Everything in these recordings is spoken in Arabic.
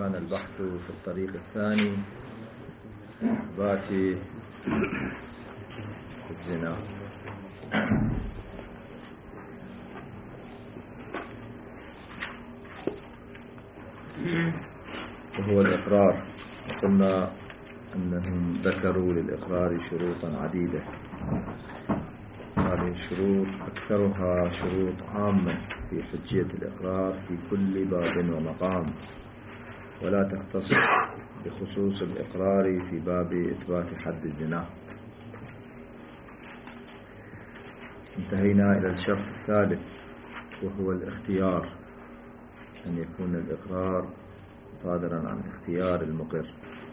كان البحث في الطريق الثاني إثبات الزنا. وهو الإقرار. وقلنا أنهم ذكروا للإقرار شروطا عديدة. هذه الشروط أكثرها شروط عامة في حجية الإقرار في كل باب ومقام، ولا تختص بخصوص الإقرار في باب إثبات حد الزنا. انتهينا إلى الشرط الثالث، وهو الاختيار، أن يكون الإقرار صادرا عن اختيار المقر.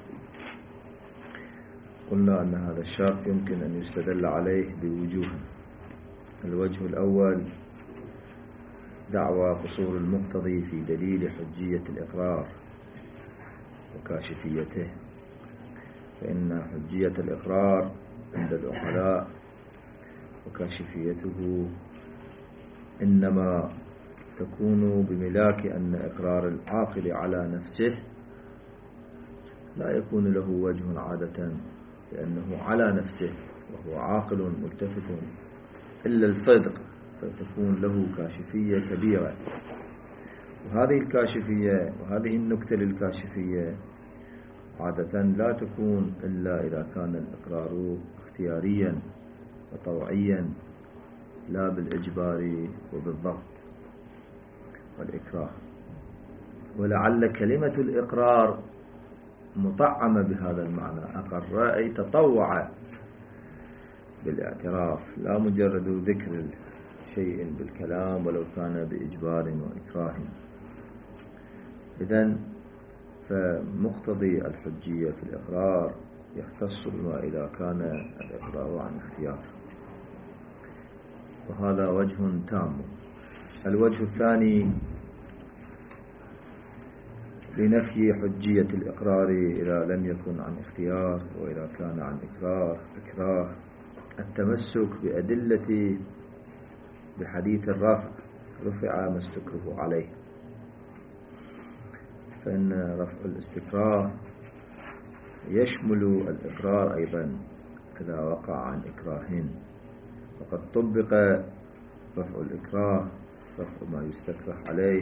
قلنا أن هذا الشرط يمكن أن يستدل عليه بوجوه. الوجه الأول دعوى قصور المقتضي في دليل حجية الإقرار وكاشفيته، فإن حجية الإقرار عند العقلاء وكاشفيته إنما تكون بملاك أن إقرار العاقل على نفسه لا يكون له وجه عادة، لأنه على نفسه وهو عاقل ملتفت إلا الصدق، فتكون له كاشفية كبيرة. وهذه الكاشفية وهذه النكتة للكاشفية عادة لا تكون إلا إذا كان الإقرار اختياريا وطوعيا، لا بالإجبار وبالضغط والإكراه. ولعل كلمة الإقرار مطعمة بهذا المعنى، أقر أي تطوع بالاعتراف، لا مجرد ذكر شيء بالكلام ولو كان بإجبار وإكراه. إذن فمقتضي الحجية في الإقرار يختص بما إذا كان الإقرار عن اختيار، وهذا وجه تام. الوجه الثاني لنفي حجية الإقرار إذا لم يكن عن اختيار، وإذا كان عن إكراه التمسك بأدلة بحديث الرفع، رفع ما استكره عليه، فإن رفع الاستكراه يشمل الإقرار أيضا إذا وقع عن إكراه، وقد طبق رفع الإكراه، رفع ما يستكره عليه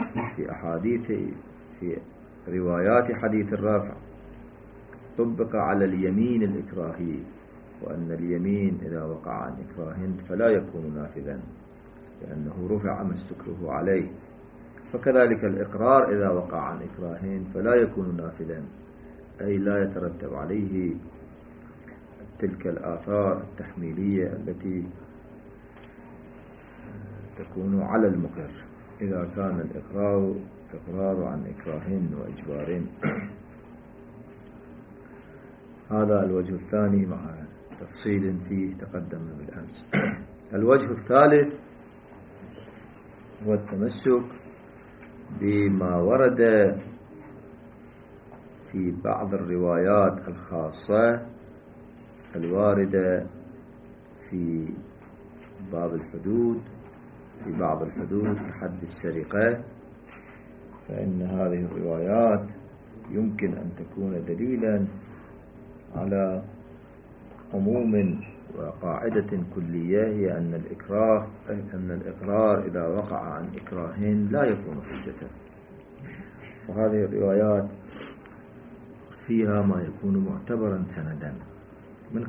في روايات حديث الرفع، طبق على اليمين الإكراهي، وأن اليمين إذا وقع عن إكراه فلا يكون نافذا لأنه رفع ما استكره عليه. فكذلك الإقرار إذا وقع عن إكراه فلا يكون نافذا، أي لا يترتب عليه تلك الآثار التحميلية التي تكون على المقر إذا كان الإقرار عن إكراه وإجبار. هذا الوجه الثاني مع تفصيل فيه تقدم بالأمس. الوجه الثالث هو التمسك بما ورد في بعض الروايات الخاصة الواردة في باب الحدود، في بعض الحدود كحد السرقة، فإن هذه الروايات يمكن أن تكون دليلا على عموم وقاعدة كلية، هي أن الإقرار إذا وقع عن إكراه لا يكون حجة. وهذه الروايات فيها ما يكون معتبرا سندا من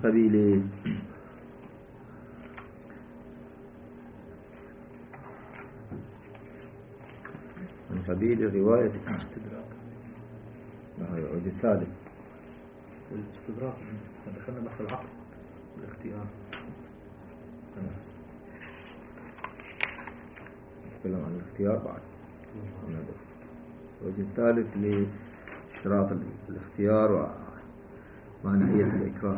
قبيل رواية الاستدراك. هذا الوجه الثالث، الاستدراك. دخلنا بحث العقل والاختيار، نتكلم عن الاختيار بعد. الوجه الثالث لاشتراط الاختيار ومعنية الإكراه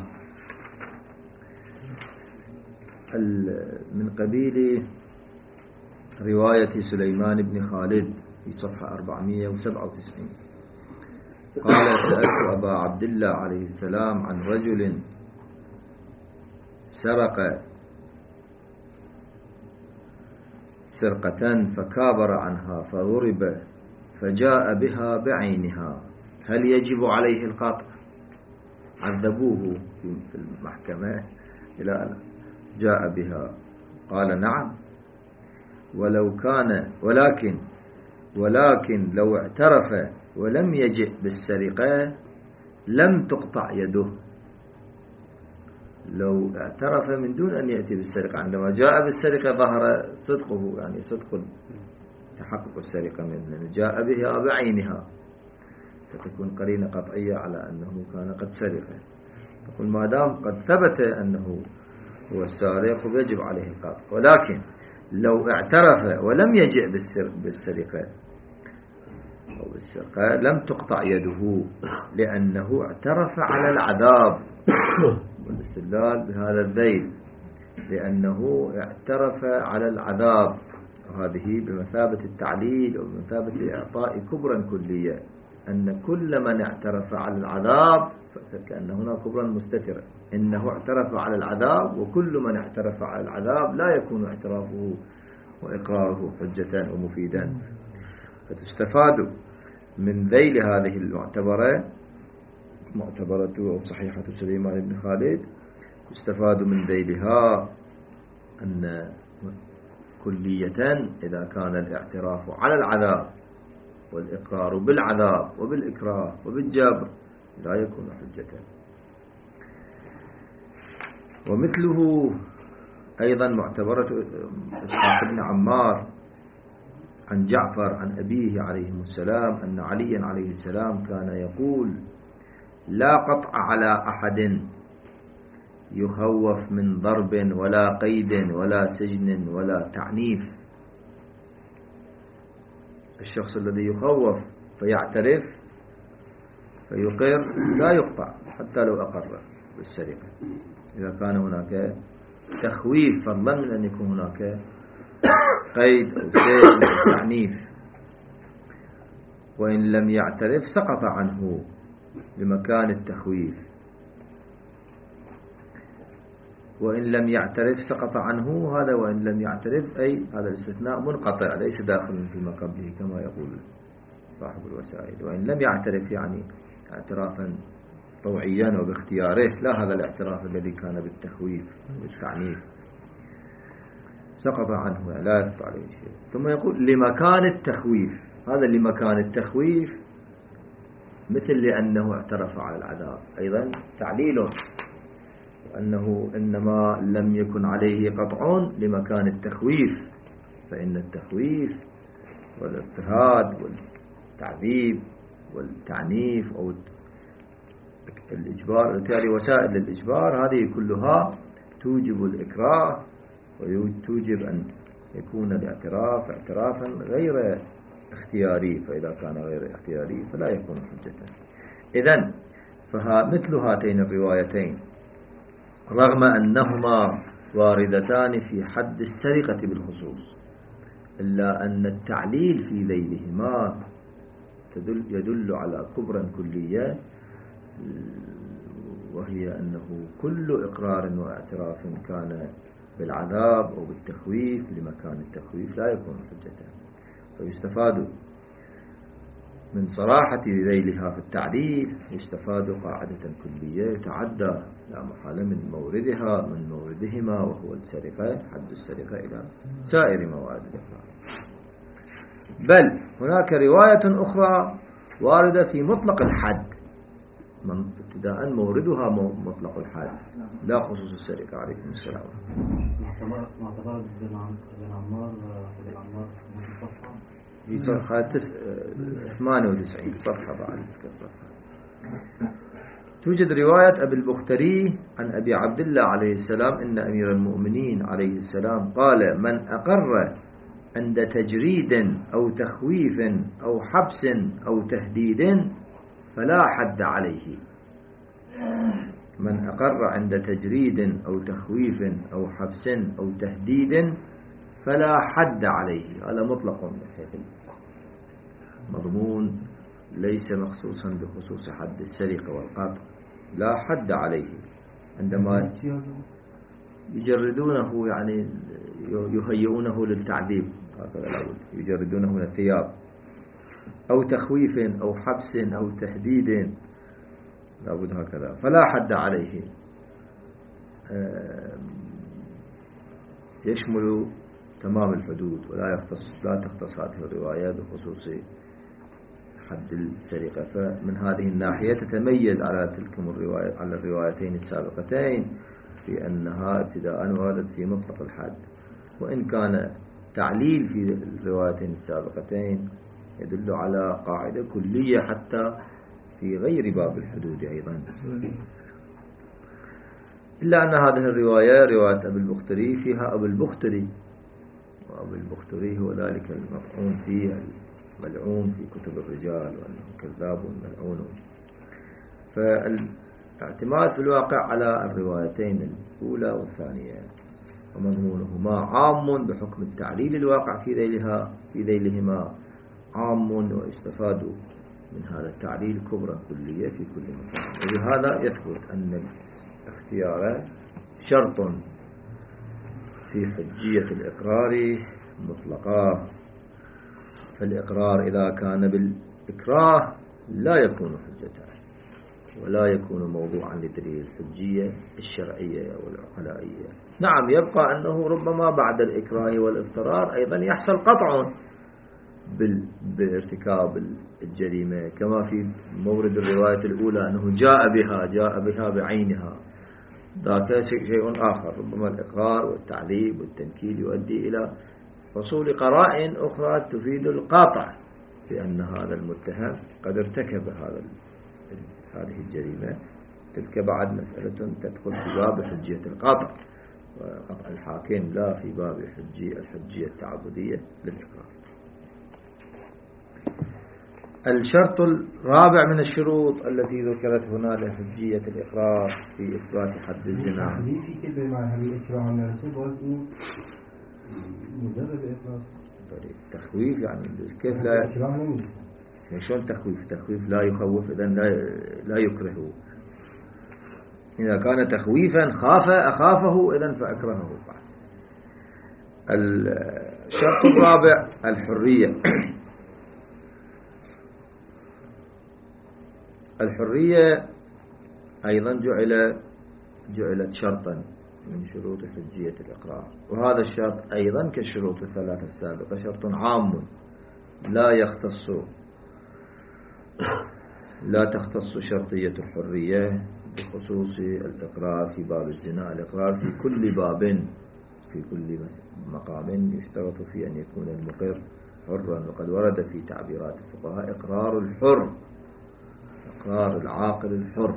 من قبيل رواية سليمان بن خالد في صفحة 497. قال: سألت أبا عبد الله عليه السلام عن رجل سرق سرقة فكابر عنها فضرب فجاء بها بعينها هل يجب عليه القطع؟ عذبوه في المحكمة إلى جاء بها قال نعم، ولكن لو اعترف ولم يجئ بالسرقة لم تقطع يده. لو اعترف من دون أن يأتي بالسرقة، عندما جاء بالسرقة ظهر صدقه، يعني صدق تحقق السرقة منه، جاء بها بعينها فتكون قرينة قطعية على أنه كان قد سرق. يقول ما دام قد ثبت أنه هو السارق يجب عليه القطع، ولكن لو اعترف ولم يجئ بالسرقة أو بالسرقة لم تقطع يده، لأنه اعترف على العذاب. والاستدلال بهذا الذيل لأنه اعترف على العذاب، وهذه بمثابة التعليل وبمثابة إعطاء كبرا كلية، أن كل من اعترف على العذاب كأن هنا كبرا مستترا، إنه اعترف على العذاب، وكل من اعترف على العذاب لا يكون اعترافه وإقراره حجة ومفيدا. فتستفاد من ذيل هذه المعتبرة، معتبرة أو صحيحة سليمان بن خالد، يستفاد من ذيلها أن كلية إذا كان الاعتراف على العذاب والإقرار بالعذاب وبالإكراه وبالجبر لا يكون حجة. ومثله أيضا معتبرة إسحاق بن عمار عن جعفر عن أبيه عليه السلام أن عليا عليه السلام كان يقول لا قطع على أحد يخوف من ضرب ولا قيد ولا سجن ولا تعنيف. الشخص الذي يخوف فيعترف فيقر لا يقطع حتى لو أقر بالسرقة، إذا كان هناك تخويف فضلا من أن يكون هناك قيد أو سجن أو تعنيف. وإن لم يعترف سقط عنه لمكان التخويف، وإن لم يعترف سقط عنه. هذا وإن لم يعترف أي هذا الاستثناء منقطع ليس داخل فيما قبله كما يقول صاحب الوسائل. وإن لم يعترف يعني اعترافا طوعيا وباختياره، لا هذا الاعتراف الذي كان بالتخويف والتعنيف، سقط عنه يعني لا يثبت عليه شيء. ثم يقول لمكان التخويف، هذا لمكان التخويف مثل لأنه اعترف على العذاب، أيضا تعليل أنه إنما لم يكن عليه قطع لمكان التخويف، فإن التخويف والاضطهاد والتعذيب والتعنيف أو الإجبار، بالتالي وسائل للإجبار هذه كلها توجب الإكراه وتوجب أن يكون الاعتراف اعترافا غير اختياري، فإذا كان غير اختياري فلا يكون حجة. إذن مثل هاتين الروايتين رغم أنهما واردتان في حد السرقة بالخصوص، إلا أن التعليل في ذيلهما يدل على كبرى كلية، وهي أنه كل إقرار واعتراف كان بالعذاب أو بالتخويف لمكان التخويف لا يكون حجة. فيستفاد من صراحة ذيلها في التعليل، يستفاد قاعدة كلية يتعدى لا محالة من موردهما وهو السرقة، حد السرقة إلى سائر مواد الإقرار. بل هناك رواية أخرى واردة في مطلق الحد، ابتداء موردها مطلق الحد لا خصوص السرقة. عليكم السلام. معتبر بن عمار في صفحة 98 صفحة بعد الصفحة توجد رواية أبي البختري عن أبي عبد الله عليه السلام إن أمير المؤمنين عليه السلام قال من أقر عند تجريد أو تخويف أو حبس أو تهديد فلا حد عليه. من أقر عند تجريد أو تخويف أو حبس أو تهديد فلا حد عليه. هذا مطلق من حيث المضمون، ليس مخصوصا بخصوص حد السرقة والقطع، لا حد عليه. عندما يجردونه يعني يهيئونه للتعذيب، هكذا الأول يجردونه من الثياب أو تخويف أو حبس أو تهديد، لابد هكذا، فلا حد عليه، يشمل تمام الحدود، لا تختص هذه الرواية بخصوص حد السرقة. فمن هذه الناحية تتميز على تلكم الرواية على الروايتين السابقتين في أنها ابتداء وردت في مطلق الحد، وإن كان تعليل في الروايتين السابقتين يدل على قاعدة كلية حتى في غير باب الحدود أيضا. إلا أن هذه الرواية رواية أبي البختري فيها أبو البختري، وأبو البختري هو ذلك المطعون فيه الملعون في كتب الرجال وأنه كذاب ملعون. فالاعتماد في الواقع على الروايتين الأولى والثانية، ومضمونهما عام بحكم التعليل الواقع في ذيلهما عام، ويستفاد من هذا التعليل كبرى كلية في كل مكان. وبهذا يثبت أن الاختيار شرط في حجية الإقرار مطلقا. فالإقرار إذا كان بالإكراه لا يكون حجة ولا يكون موضوعا لدليل الحجية الشرعية والعقلائية. نعم، يبقى أنه ربما بعد الإكراه والاضطرار أيضا يحصل قطع بارتكاب الجريمة، كما في مورد الرواية الأولى أنه جاء بها بعينها، ذاك شيء آخر. ربما الإقرار والتعذيب والتنكيل يؤدي إلى حصول قرائن أخرى تفيد القاطع بأن هذا المتهم قد ارتكب هذه الجريمة. تلك بعد مسألة تدخل في باب حجية القاطع وقطع الحاكم، لا في باب الحجية التعبدية للإقرار. الشرط الرابع من الشروط التي ذكرت هنا لحجية الإقرار في إثبات حد الزنا. في كلمة مع هذه الإكراه النفسي بوزن مجرد إقرار. تخويف يعني كيف لا شلون تخويف لا يخوف، إذن لا يكرهه. إذا كان تخويفا أخافه إذن فأكرهه. الشرط الرابع الحرية. الحرية أيضا جعلت شرطا من شروط حجية الإقرار، وهذا الشرط أيضا كالشروط الثلاثة السابقة شرط عام لا تختص شرطية الحرية بخصوص الإقرار في باب الزنا. الإقرار في كل باب في كل مقام يشترط في أن يكون المقر حرا، وقد ورد في تعبيرات الفقهاء إقرار الحر، إقرار العاقل الحر.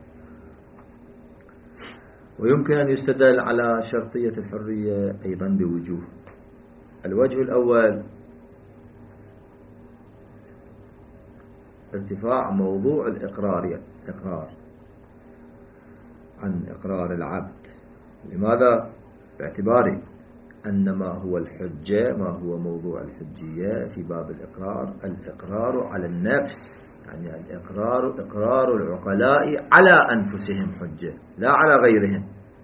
ويمكن أن يستدل على شرطية الحرية أيضا بوجوه. الوجه الأول ارتفاع موضوع الإقرار عن إقرار العبد. لماذا؟ باعتبار أن ما هو الحجة، ما هو موضوع الحجية في باب الإقرار على النفس، يعني إقرار العقلاء على أنفسهم حجة لا على غيرهم.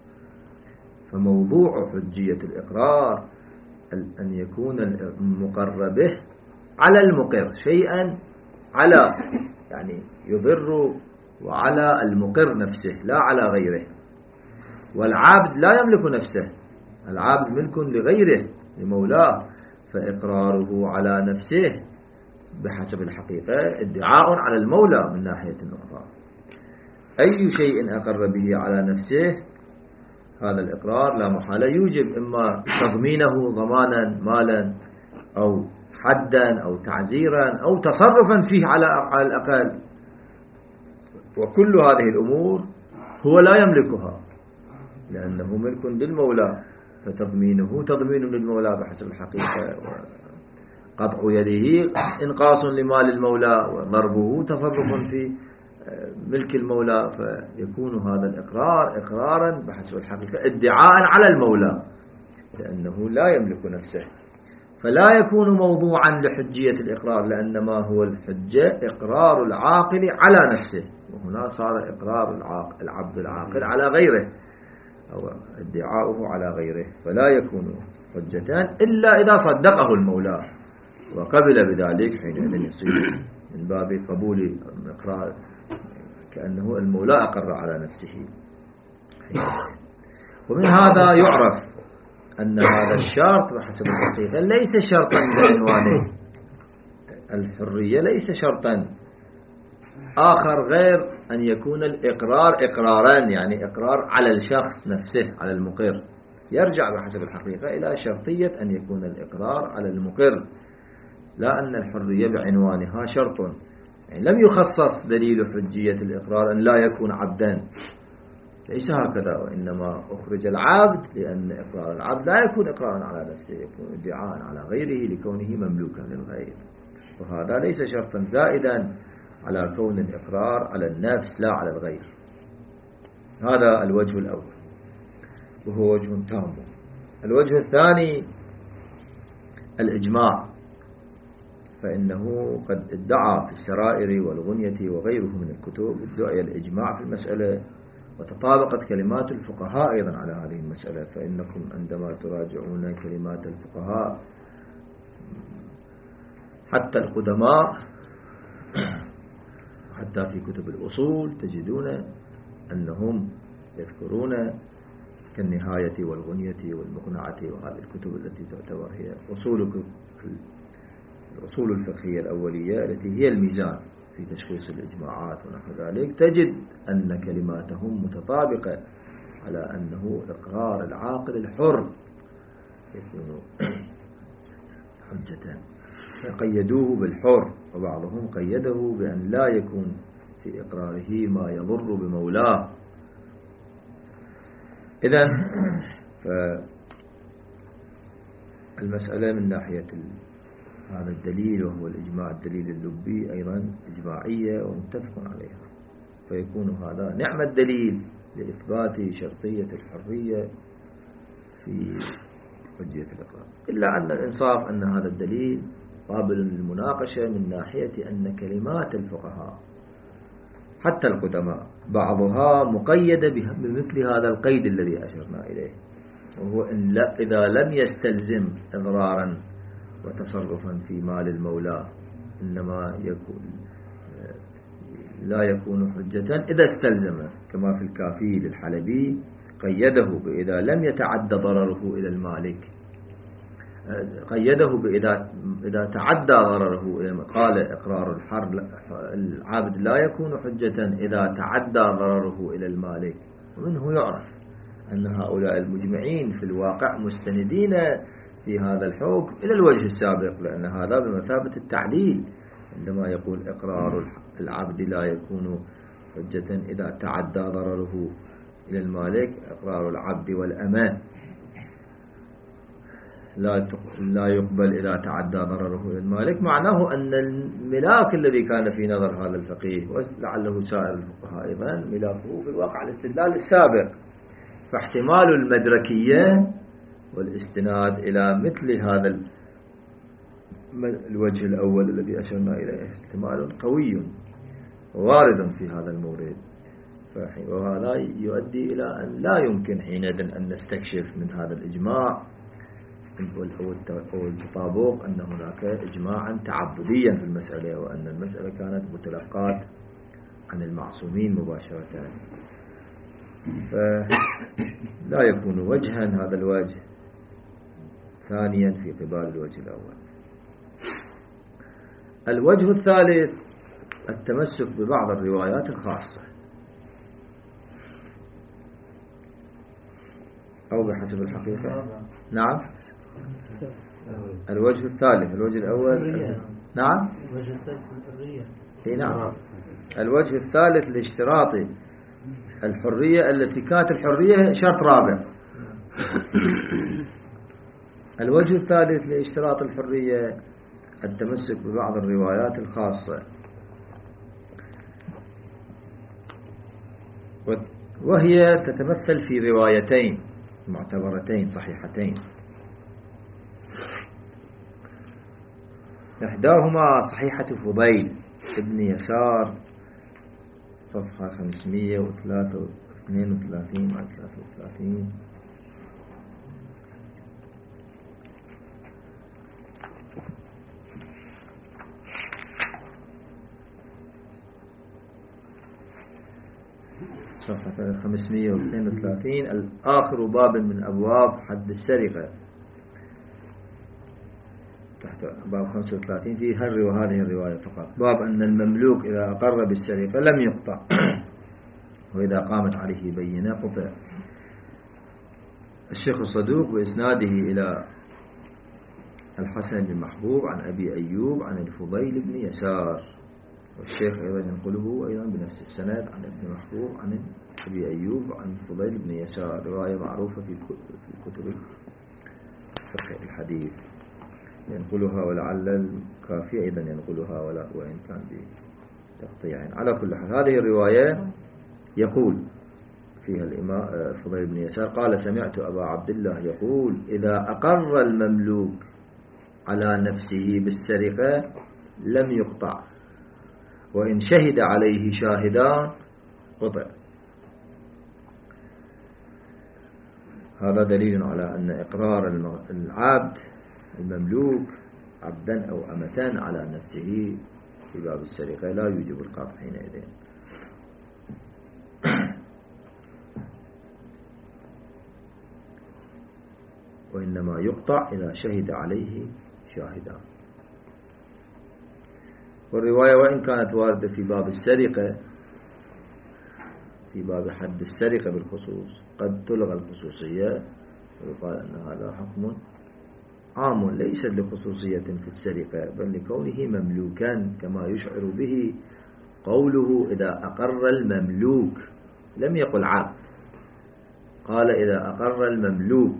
فموضوع حجية الإقرار أن يكون المقر به على المقر شيئا على، يعني يضر وعلى المقر نفسه لا على غيره. والعبد لا يملك نفسه، العبد ملك لغيره لمولاه، فإقراره على نفسه بحسب الحقيقة ادعاء على المولى من ناحية أخرى. أي شيء أقر به على نفسه هذا الإقرار لا محالة يوجب إما تضمينه ضمانا مالا أو حدا أو تعزيرا أو تصرفا فيه على الأقل، وكل هذه الأمور هو لا يملكها لأنه ملك للمولى، فتضمينه تضمين للمولى بحسب الحقيقة، قطع يده إنقاص لمال المولى، وضربه تصرف في ملك المولى، فيكون هذا الإقرار إقرارا بحسب الحقيقة ادعاء على المولى لأنه لا يملك نفسه، فلا يكون موضوعا لحجية الإقرار، لأن ما هو الحجة إقرار العاقل على نفسه، وهنا صار إقرار العبد العاقل على غيره أو ادعاؤه على غيره، فلا يكون حجتان إلا إذا صدقه المولى، وقبل بذلك حينئذ يصير من باب قبول إقرار، كأنه المولى أقر على نفسه. ومن هذا يعرف أن هذا الشرط بحسب الحقيقة ليس شرطا بعنوانه، الحرية ليس شرطا آخر غير أن يكون الإقرار إقرارا، يعني إقرار على الشخص نفسه، على المقر، يرجع بحسب الحقيقة إلى شرطية أن يكون الإقرار على المقر، لا أن الحرية بعنوانها شرط. يعني لم يخصص دليل حجية الإقرار أن لا يكون عبدا، ليس هكذا، وإنما أخرج العبد لأن إقرار العبد لا يكون إقرارا على نفسه، يكون ادعاء على غيره لكونه مملوكا للغير، وهذا ليس شرطا زائدا على كون الإقرار على النفس لا على الغير. هذا الوجه الأول وهو وجه تام. الوجه الثاني الإجماع، فإنه قد ادعى في السرائر والغنية وغيره من الكتب ادعي الإجماع في المسألة، وتطابقت كلمات الفقهاء أيضا على هذه المسألة. فإنكم عندما تراجعون كلمات الفقهاء حتى القدماء، حتى في كتب الأصول، تجدون أنهم يذكرون كالنهاية والغنية والمقنعة وهذه الكتب التي تعتبر هي الأصول الفقهية الأولية التي هي الميزان في تشخيص الإجماعات ونحو ذلك، تجد أن كلماتهم متطابقة على أنه إقرار العاقل الحر يكون حجة، فقيدوه بالحر، وبعضهم قيده بأن لا يكون في إقراره ما يضر بمولاه. إذن فالمسألة من ناحية هذا الدليل وهو الإجماع الدليل اللبي أيضا إجماعية ومتفق عليها، فيكون هذا نعم الدليل لإثبات شرطية الحرية في حجية الإقرار، إلا أن الإنصاف أن هذا الدليل قابل للمناقشة من ناحية أن كلمات الفقهاء حتى القدماء بعضها مقيدة بمثل هذا القيد الذي أشرنا إليه، وهو إن إذا لم يستلزم إضرارا وتصرفا في مال المولى، إنما لا يكون حجة إذا استلزم، كما في الكافي للحلبي قيده بإذا لم يتعدى ضرره إلى المالك، قيده بإذا تعدى ضرره إلى المالك، قال إقرار العبد لا يكون حجة إذا تعدى ضرره إلى المالك. ومنه يعرف أن هؤلاء المجمعين في الواقع مستندين في هذا الحكم إلى الوجه السابق، لأن هذا بمثابة التعليل عندما يقول إقرار العبد لا يكون حجة إذا تعدى ضرره إلى المالك، إقرار العبد والأمة لا يقبل إذا تعدى ضرره إلى المالك، معناه أن الملاك الذي كان في نظر هذا الفقيه ولعله سائر الفقهاء أيضا ملاكه في الواقع الاستدلال السابق، فاحتمال المدركية والاستناد إلى مثل هذا الوجه الأول الذي أشرنا إليه احتمال قوي ووارد في هذا المورد، وهذا يؤدي إلى أن لا يمكن حينئذ أن نستكشف من هذا الإجماع أو التطابق أن هناك إجماعا تعبديا في المسألة، وأن المسألة كانت متلقاة عن المعصومين مباشرة، فلا يكون وجها هذا الوجه ثانيا في قبال الوجه الأول. الوجه الثالث التمسك ببعض الروايات الخاصة، أو بحسب الحقيقة. نعم، الوجه الثالث، الوجه الأول نعم، الوجه الثالث الحرية. نعم، الوجه الثالث لاشتراط الحرية التي كانت الحرية شرط رابع. الوجه الثالث لاشتراط الحرية التمسك ببعض الروايات الخاصة، وهي تتمثل في روايتين معتبرتين صحيحتين، إحداهما صحيحة فضيل ابن يسار صفحة 532 على 33، صفحة 532 آخر باب من أبواب حد السرقة، تحت باب 35 فيه هذه الرواية فقط. باب أن المملوك إذا أقر بالسرقة لم يقطع، وإذا قامت عليه بينة قطع. الشيخ الصدوق بإسناده إلى الحسن بن محبوب عن أبي أيوب عن الفضيل بن يسار، والشيخ أيضا ينقله أيضا بنفس السند عن ابن محبوب عن أبي أيوب عن الفضيل بن يسار، رواية معروفة في كتب فقه الحديث ينقلها، ولعل الكافي أيضا ينقلها وإن كان بتقطيع. على كل حال هذه الرواية يقول فيها الإمام الفضيل بن يسار قال: سمعت أبا عبد الله يقول: إذا أقر المملوك على نفسه بالسرقة لم يقطع، وإن شهد عليه شاهدان قطع. هذا دليل على أن إقرار العبد المملوك عبدا أو أمة على نفسه في باب السرقة لا يوجب القطع حينئذ. وإنما يقطع إذا شهد عليه شاهدان. والرواية وإن كانت واردة في باب السرقة، في باب حد السرقة بالخصوص، قد تلغى الخصوصية ويقال أن هذا حكم عام ليس لخصوصية في السرقة بل لكونه مملوكا، كما يشعر به قوله إذا أقر المملوك، لم يقل عبد، قال إذا أقر المملوك،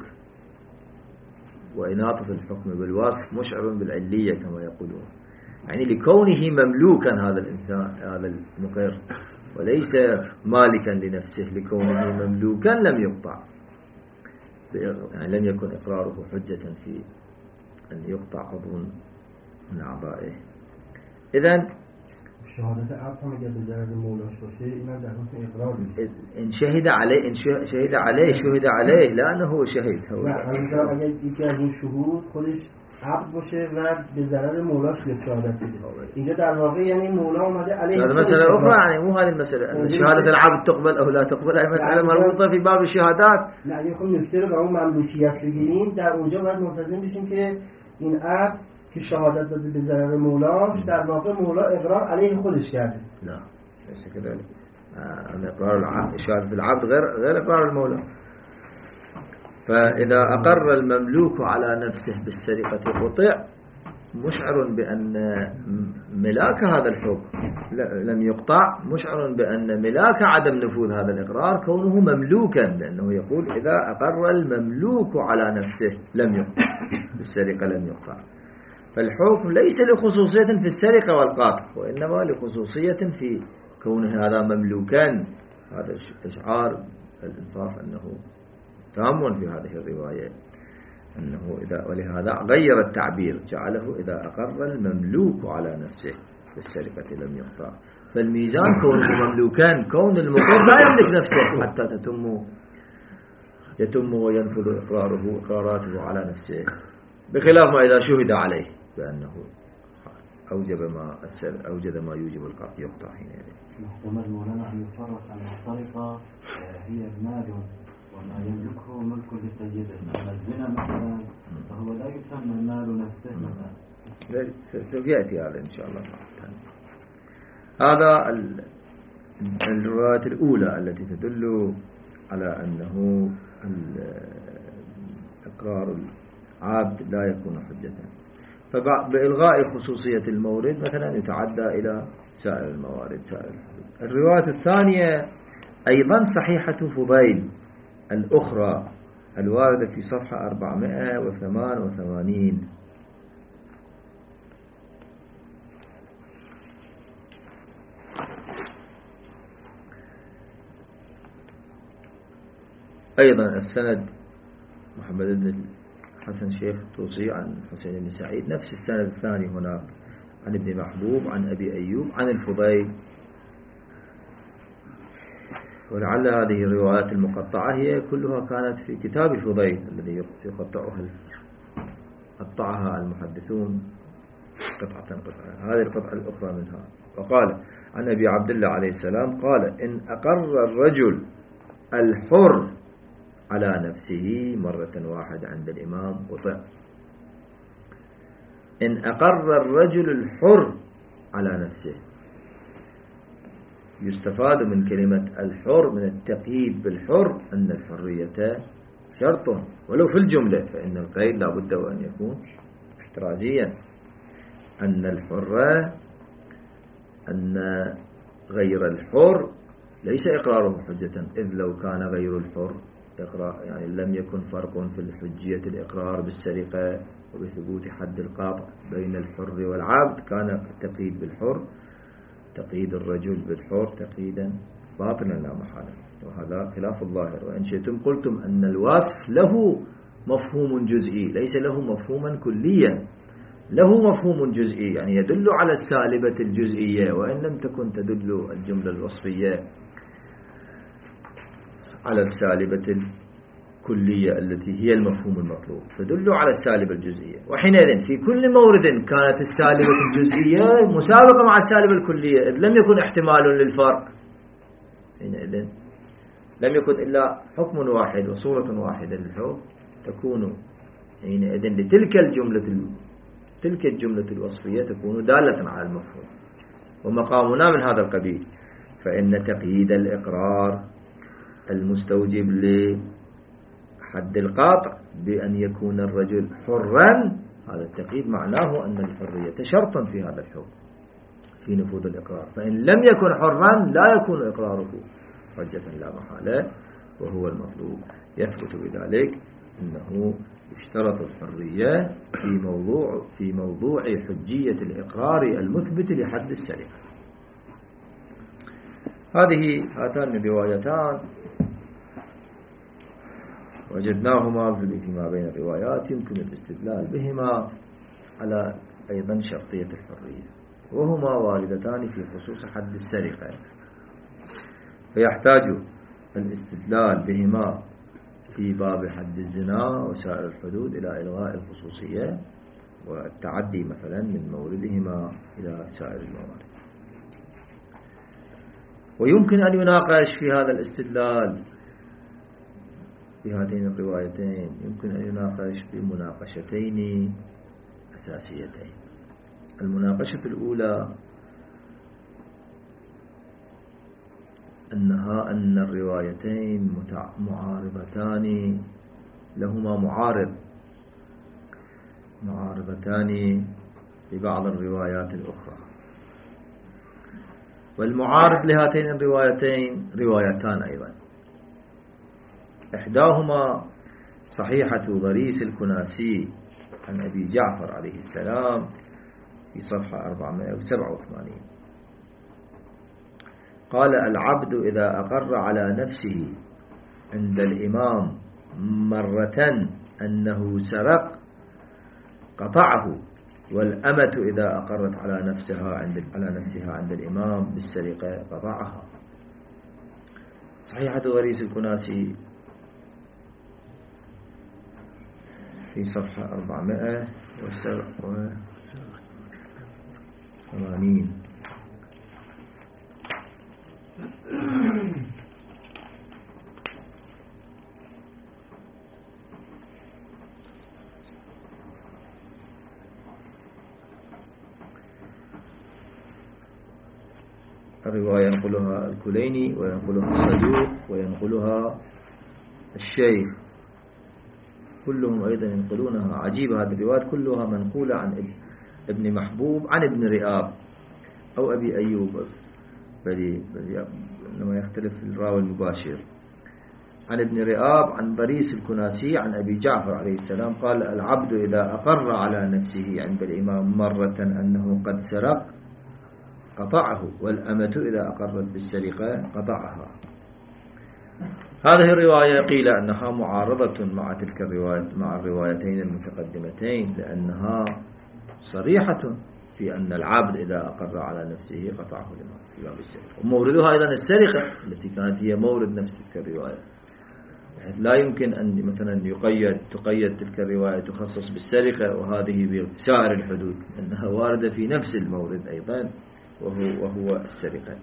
وإناطة الحكم بالوصف مشعر بالعلية كما يقولون، يعني لكونه مملوكا هذا الإنسان هذا المقر وليس مالكا لنفسه، لكونه مملوكا لم يقطع، يعني لم يكن إقراره حجة في أن يقطع عضو من أعضائه. إذن شهادت عبد هم اگر به ضرر مولاش باشه اینا در حکم اقرار میشه. إن شهد عليه شهد عليه لأنه شهید. نه مثلا اگر یکی از این شهود خودش عبد باشه و به ضرر مولاش بیاد شهادت بده، اینجا در واقع یعنی مولا اومده علیه. هذا مسألة أخرى، يعني مو هذه المسألة شهادة العبد تقبل أو لا تقبل، هذه مسألة مربوطة في باب الشهادات. نه اگه خب نکته رو به اون مملوکیت بگیریم، در اونجا باید ملتزم بشیم که این عبد که شهادت داده به ضرر مولاش در واقع مولا اقرار علیه خودش کرده. لا ليس كذلك. اقرار العبد شهادة العبد غير اقرار المولى. فإذا أقر المملوك على نفسه بالسرقة قطع، مشعر بأن ملاك هذا الحكم لم يقطع، مشعر بأن ملاك عدم نفوذ هذا الإقرار كونه مملوكا، لأنه يقول إذا أقر المملوك على نفسه لم يقطع بالسرقة لم يقطع. فالحكم ليس لخصوصية في السرقة والقطع، وإنما لخصوصية في كونه هذا مملوكا. هذا إشعار الإنصاف أنه تام في هذه الرواية، أنه إذا ولهذا غير التعبير جعله إذا أقر المملوك على نفسه بالسرقة لم يقطع. فالميزان كونه مملوكا، كون المقر لا يملك نفسه حتى يتم وينفذ إقراراته على نفسه، بخلاف ما إذا شهد عليه بأنه أوجد ما يوجب القطع يقطع حينئذ. محتمل مولانا أن يفرق أن السرقة هي مال وما يملكه ملك لسيده، أما الزنا مثلا فهو لا يسمى مال نفسه مثلا. سوف يأتي هذا إن شاء الله. هذا الرواية الأولى التي تدل على أنه إقرار العبد لا يكون حجة. فبإلغاء خصوصية المورد مثلا يتعدى إلى سائر الموارد سائر الحدود. الرواية الثانية أيضا صحيحة فضيل الأخرى الواردة في صفحة 488. أيضا السند محمد بن حسن شيخ الطوسي عن حسين بن سعيد، نفس السند الثاني هناك عن ابن محبوب عن أبي أيوب عن الفضيل. ولعل هذه الروايات المقطعة هي كلها كانت في كتاب فضيل الذي قطعها المحدثون قطعة. هذه القطعة الأخرى منها. وقال عن أبي عبد الله عليه السلام قال: إن أقر الرجل الحر على نفسه مرة واحدة عند الإمام قطع. إن أقر الرجل الحر على نفسه، يستفاد من كلمة الحر من التقييد بالحر أن الحرية شرط ولو في الجملة، فإن القيد لا بد وأن يكون احترازيا. أن الحر، أن غير الحر ليس إقراره حجة، إذ لو كان غير الحر إقرار، يعني لم يكن فرق في الحجية الإقرار بالسرقة وبثبوت حد القاطع بين الحر والعبد، كان التقييد بالحر، تقييد الرجل بالحر تقييدا باطلا لا محالة، وهذا خلاف الظاهر. وإن شئتم قلتم أن الوصف له مفهوم جزئي ليس له مفهوما كليا، له مفهوم جزئي يعني يدل على السالبة الجزئية، وإن لم تكن تدل الجملة الوصفية على السالبة الكلية التي هي المفهوم المطلوب، تدل على السالبة الجزئية. وحينئذ في كل مورد كانت السالبة الجزئية مسابقة مع السالبة الكلية، إذ لم يكن احتمال للفرق، حينئذ لم يكن إلا حكم واحد وصورة واحدة للحكم، تكون حينئذ لتلك الجملة الوصفية تكون دالة على المفهوم. ومقامنا من هذا القبيل، فإن تقييد الإقرار المستوجب لحد القاطع بأن يكون الرجل حرا، هذا التقييد معناه أن الحرية شرط في هذا الحكم في نفوذ الإقرار، فإن لم يكن حرا لا يكون إقراره حجة لا محالة، وهو المطلوب. يثبت بذلك أنه يشترط الحرية في موضوع حجية الإقرار المثبت لحد السرقة. هاتان الروايتان وجدناهما فيما بين الروايات يمكن الاستدلال بهما على أيضا شرطية الحرية، وهما واردتان في خصوص حد السرقة، فيحتاج الاستدلال بهما في باب حد الزنا وسائر الحدود إلى إلغاء الخصوصية والتعدي مثلا من موردهما إلى سائر الموارد. ويمكن أن يناقش في هذا الاستدلال في هاتين الروايتين، يمكن أن يناقش بمناقشتين أساسيتين. المناقشة الأولى أن الروايتين معارضتان، لهما معارضتان ببعض الروايات الأخرى. والمعارض لهاتين الروايتين روايتان أيضا، إحداهما صحيحة ضريس الكناسي عن أبي جعفر عليه السلام في صفحة 487، قال: العبد إذا أقر على نفسه عند الإمام مرة أنه سرق قطعه، والأمة إذا أقرت على نفسها عند الإمام بالسرقة قطعها. صحيحة ضريس الكناسي في صفحة 487. الرواية ينقلها الكليني وينقلها الصدوق وينقلها الشيخ، كلهم أيضا ينقلونها. عجيب هذه الروايات كلها منقولة عن ابن محبوب عن ابن رئاب أو أبي أيوب، بل لما يختلف الراوي المباشر. عن ابن رئاب عن ضريس الكناسي عن أبي جعفر عليه السلام قال: العبد إذا أقر على نفسه عند الإمام مرة أنه قد سرق قطعه، والأمة إذا أقرت بالسرقة قطعها. هذه الرواية قيل أنها معارضة مع تلك الرواية، مع الروايتين المتقدمتين، لأنها صريحة في أن العبد إذا أقر على نفسه قطعه في باب السرقة، وموردها أيضا السرقة التي كانت هي مورد نفس تلك الرواية، بحيث لا يمكن أن مثلا تقيد تلك الرواية تخصص بالسرقة وهذه بسائر الحدود، أنها واردة في نفس المورد أيضا وهو السرقة،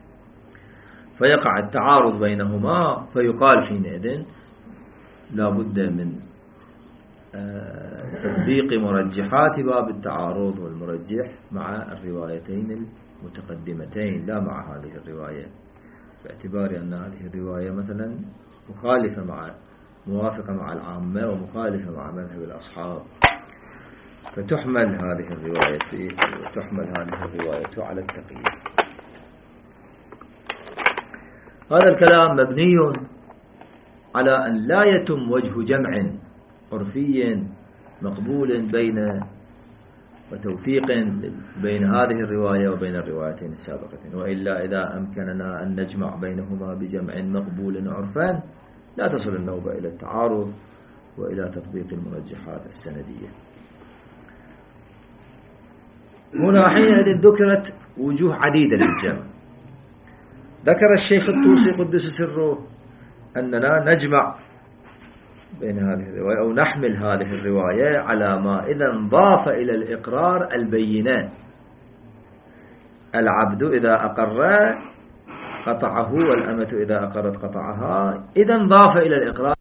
فيقع التعارض بينهما، فيقال حينئذ لا بد من تطبيق مرجحات باب التعارض والمرجح مع الروايتين المتقدمتين لا مع هذه الرواية، باعتبار أن هذه الرواية مثلا موافقة مع العامة ومخالفة مع مذهب الأصحاب، فتحمل هذه الرواية على التقييد. هذا الكلام مبني على أن لا يتم وجه جمع عرفي مقبول وتوفيق بين هذه الرواية وبين الروايتين السابقتين، وإلا إذا أمكننا أن نجمع بينهما بجمع مقبول عرفا لا تصل النوبة إلى التعارض وإلى تطبيق المرجحات السندية. هنا حينئذ ذكرت وجوه عديدة للجمع. ذكر الشيخ الطوسي قدس سره أننا نجمع بين هذه الرواية أو نحمل هذه الرواية على ما إذا انضاف إلى الإقرار البينة. العبد إذا أقر قطعه والأمة إذا أقرت قطعها، إذا انضاف إلى الإقرار